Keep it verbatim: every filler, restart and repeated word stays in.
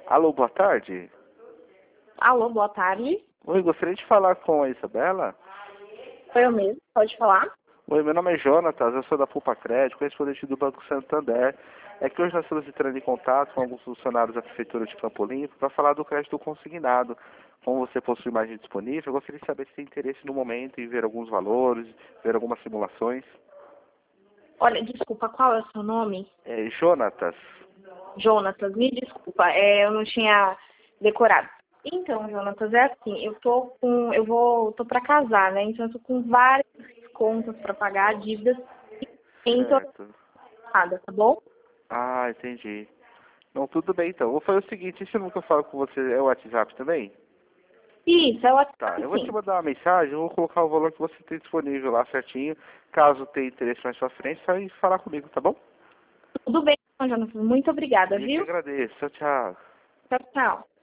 Alô, boa tarde. Alô, boa tarde. Oi, gostaria de falar com a Isabela. Foi eu mesmo, pode falar? Oi, meu nome é Jonatas, eu sou da Pulpa Crédito, correspondente do Banco Santander. É que hoje nós estamos entrando em contato com alguns funcionários da Prefeitura de Campo Limpo para falar do crédito consignado. Como você possui imagem disponível, eu gostaria de saber se tem interesse no momento em ver alguns valores, ver algumas simulações. Olha, desculpa, qual é o seu nome? É Jonatas. Jonatas, me desculpa, é, eu não tinha decorado. Então, Jonatas, é assim, eu tô com, eu vou, tô para casar, né? Então eu tô com várias contas para pagar, dívidas, então Certo. nada, tá bom? Ah, entendi. Não, tudo bem então. Vou fazer o seguinte, esse número que eu falo com você é o WhatsApp também? Isso, é o Tá, WhatsApp eu vou te sim. mandar uma mensagem, eu vou colocar o valor que você tem disponível lá certinho. Caso tenha interesse mais pra frente, só ir falar comigo, tá bom? Tudo bem, então, Jonatas, muito obrigada, Eu que viu? agradeço. Tchau, tchau. Tchau, tchau.